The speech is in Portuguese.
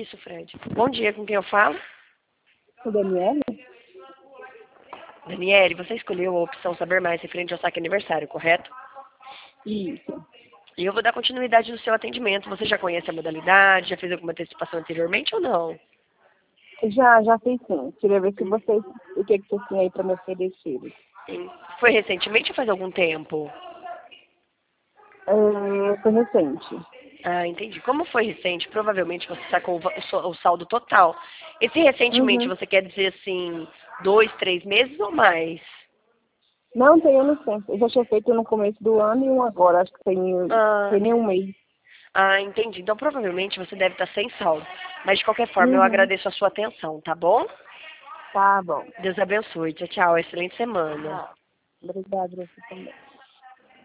Isso, Fred. Bom dia, com quem eu falo? O Daniele? Daniele, você escolheu a opção Saber Mais referente ao saque aniversário, correto? Isso. E eu vou dar continuidade no seu atendimento. Você já conhece a modalidade? Já fez alguma antecipação anteriormente ou não? Já fiz sim. Queria ver se vocês, o que vocês têm aí para me oferecer. Foi recentemente ou faz algum tempo? Foi recente. Ah, entendi. Como foi recente, provavelmente você sacou o saldo total. Esse recentemente, Uhum. você quer dizer assim, 2, 3 meses ou mais? Não tem ano tempo. Eu já tinha feito no começo do ano e um agora. Acho que Ah, tem nem um mês. entendi. Então provavelmente você deve estar sem saldo. Mas de qualquer forma, eu Uhum. agradeço a sua atenção, tá bom? Tá bom. Deus abençoe. Tchau, tchau. Excelente semana. Ah, obrigada, você também.